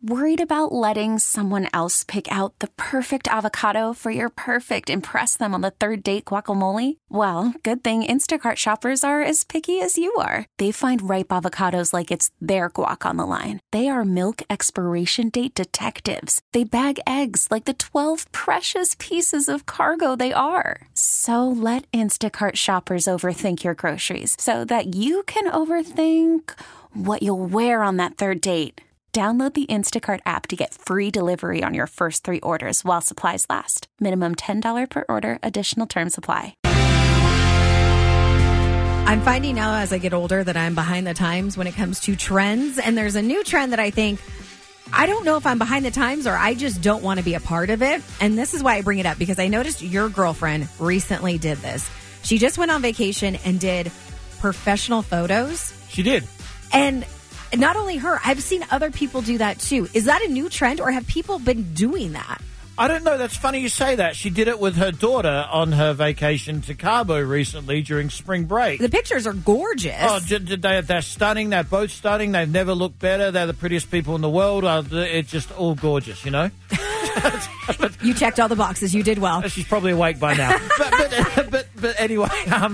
Worried about letting someone else pick out the perfect avocado for your perfect impress them on the third date guacamole? Well, good thing Instacart shoppers are as picky as you are. They find ripe avocados like it's their guac on the line. They are milk expiration date detectives. They bag eggs like the 12 precious pieces of cargo they are. So let Instacart shoppers overthink your groceries so that you can overthink what you'll wear on that third date. Download the Instacart app to get free delivery on your first 3 orders while supplies last. Minimum $10 per order. Additional terms apply. I'm finding now as I get older that I'm behind the times when it comes to trends. And there's a new trend that I think, I don't know if I'm behind the times or I just don't want to be a part of it. And this is why I bring it up, because I noticed your girlfriend recently did this. She just went on vacation and did professional photos. She did. And not only her, I've seen other people do that too. Is that a new trend or have people been doing that? I don't know. That's funny you say that. She did it with her daughter on her vacation to Cabo recently during spring break. The pictures are gorgeous. Oh, they're stunning. They're both stunning. They've never looked better. They're the prettiest people in the world. It's just all gorgeous, you know? You checked all the boxes. You did well. She's probably awake by now. But anyway,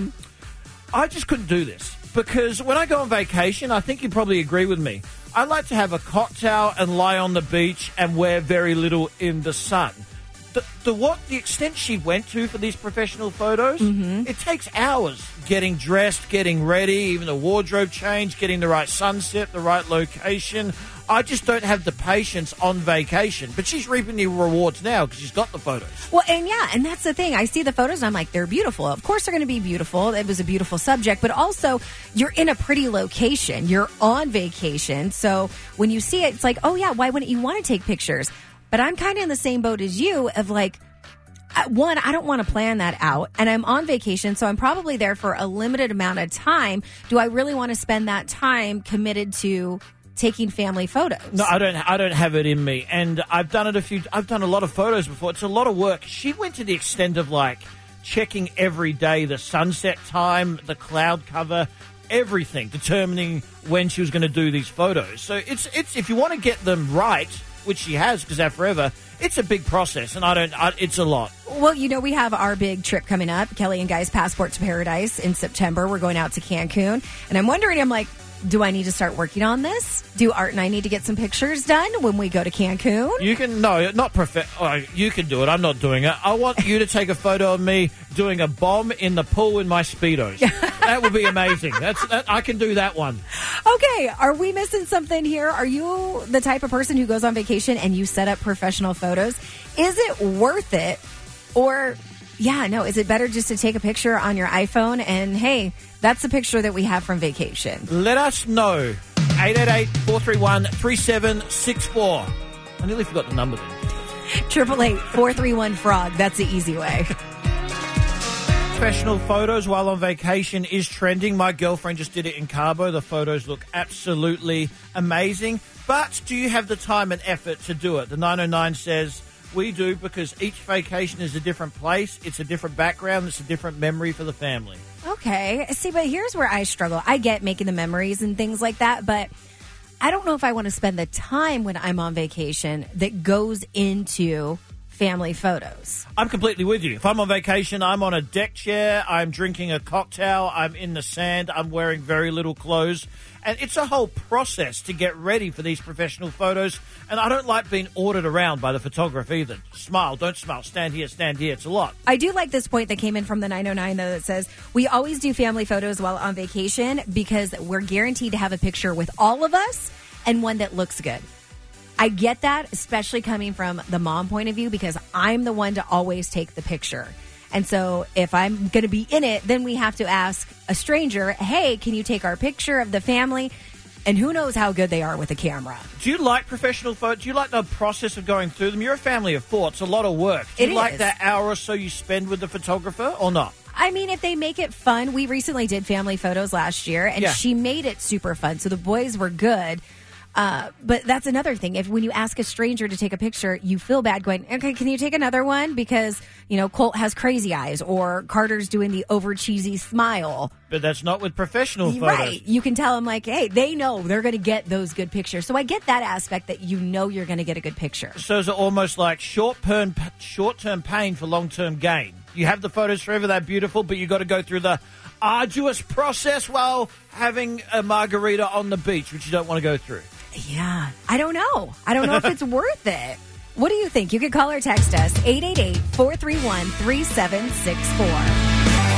I just couldn't do this. Because when I go on vacation, I think you probably agree with me, I like to have a cocktail and lie on the beach and wear very little in the sun. The extent she went to for these professional photos, It takes hours getting dressed, getting ready, even the wardrobe change, getting the right sunset, the right location. I just don't have the patience on vacation. But she's reaping the rewards now because she's got the photos. Well, and that's the thing. I see the photos and I'm like, they're beautiful. Of course they're going to be beautiful. It was a beautiful subject. But also, you're in a pretty location. You're on vacation. So when you see it, it's like, oh, yeah, why wouldn't you want to take pictures? But I'm kind of in the same boat as you of like, one, I don't want to plan that out. And I'm on vacation, so I'm probably there for a limited amount of time. Do I really want to spend that time committed to taking family photos? No, I don't have it in me. And I've done a lot of photos before. It's a lot of work. She went to the extent of like checking every day the sunset time, the cloud cover, everything, determining when she was going to do these photos. So it's if you want to get them right, which she has because they're forever, it's a big process, and it's a lot. Well, we have our big trip coming up, Kelly and Guy's Passport to Paradise in September. We're going out to Cancun, and I'm wondering, do I need to start working on this? Do Art and I need to get some pictures done when we go to Cancun? You can, no, not you can do it. I'm not doing it. I want you to take a photo of me doing a bomb in the pool in my Speedos. That would be amazing. I can do that one. Okay, are we missing something here? Are you the type of person who goes on vacation and you set up professional photos? Is it worth it? Or, is it better just to take a picture on your iPhone and, hey, that's the picture that we have from vacation? Let us know. 888-431-3764. I nearly forgot the number then. 888-431-FROG. That's the easy way. Professional photos while on vacation is trending. My girlfriend just did it in Cabo. The photos look absolutely amazing. But do you have the time and effort to do it? The 909 says, we do, because each vacation is a different place. It's a different background. It's a different memory for the family. Okay. See, but here's where I struggle. I get making the memories and things like that, but I don't know if I want to spend the time when I'm on vacation that goes into family photos. I'm completely with you. If I'm on vacation, I'm on a deck chair, I'm drinking a cocktail, I'm in the sand, I'm wearing very little clothes. And it's a whole process to get ready for these professional photos. And I don't like being ordered around by the photographer either. Smile, don't smile, stand here, stand here. It's a lot. I do like this point that came in from the 909, though, that says, we always do family photos while on vacation because we're guaranteed to have a picture with all of us and one that looks good. I get that, especially coming from the mom point of view, because I'm the one to always take the picture. And so if I'm going to be in it, then we have to ask a stranger, hey, can you take our picture of the family? And who knows how good they are with a camera. Do you like professional photos? Do you like the process of going through them? You're a family of 4. It's a lot of work. Do you like that hour or so you spend with the photographer or not? I mean, if they make it fun. We recently did family photos last year, and she made it super fun. So the boys were good. But that's another thing. If when you ask a stranger to take a picture, you feel bad going, okay, can you take another one? Because, Colt has crazy eyes or Carter's doing the over cheesy smile. But that's not with professional photos. Right. You can tell them like, hey, they know they're going to get those good pictures. So I get that aspect that you're going to get a good picture. So is it almost like short-term pain for long-term gain? You have the photos forever, they're beautiful, but you got to go through the arduous process while having a margarita on the beach, which you don't want to go through. Yeah. I don't know if it's worth it. What do you think? You can call or text us, 888-431-3764.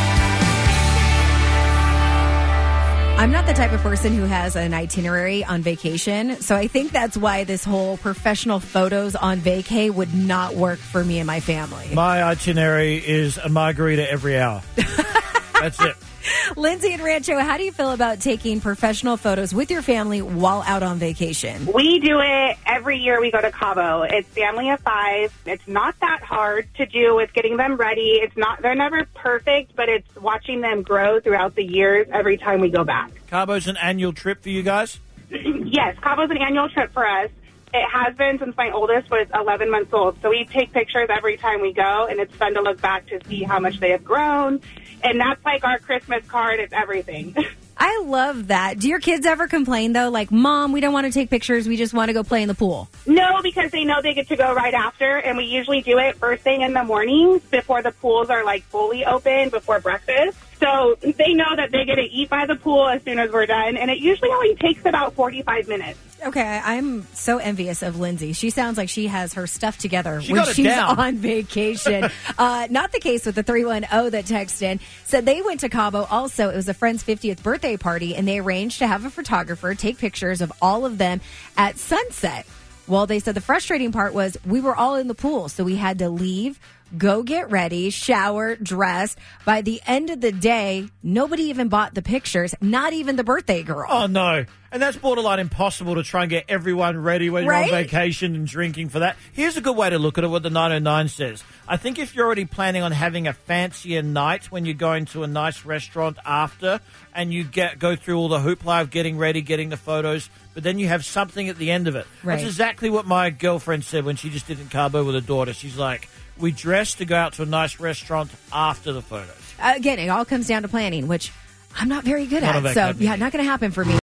I'm not the type of person who has an itinerary on vacation, so I think that's why this whole professional photos on vacay would not work for me and my family. My itinerary is a margarita every hour. That's it. Lindsay and Rancho, how do you feel about taking professional photos with your family while out on vacation? We do it every year we go to Cabo. It's family of 5. It's not that hard to do. It's getting them ready. They're never perfect, but it's watching them grow throughout the years every time we go back. Cabo's an annual trip for you guys? Yes, Cabo's an annual trip for us. It has been since my oldest was 11 months old. So we take pictures every time we go, and it's fun to look back to see how much they have grown. And that's like our Christmas card. It's everything. I love that. Do your kids ever complain, though? Like, Mom, we don't want to take pictures. We just want to go play in the pool. No, because they know they get to go right after. And we usually do it first thing in the mornings before the pools are, like, fully open before breakfast. So they know that they get to eat by the pool as soon as we're done. And it usually only takes about 45 minutes. Okay, I'm so envious of Lindsay. She sounds like she has her stuff together when she's down. on vacation. Not the case with the 310 that texted in. Said they went to Cabo also. It was a friend's 50th birthday party, and they arranged to have a photographer take pictures of all of them at sunset. Well, they said the frustrating part was we were all in the pool, so we had to leave, go get ready, shower, dress. By the end of the day, nobody even bought the pictures, not even the birthday girl. Oh, no. And that's borderline impossible to try and get everyone ready when you're on vacation and drinking for that. Here's a good way to look at it, what the 909 says. I think if you're already planning on having a fancier night when you're going to a nice restaurant after and you go through all the hoopla of getting ready, getting the photos, but then you have something at the end of it. Right. That's exactly what my girlfriend said when she just did in Cabo with her daughter. She's like, we dressed to go out to a nice restaurant after the photos. Again, it all comes down to planning, which I'm not very good Not at. So, yeah, not going to happen for me.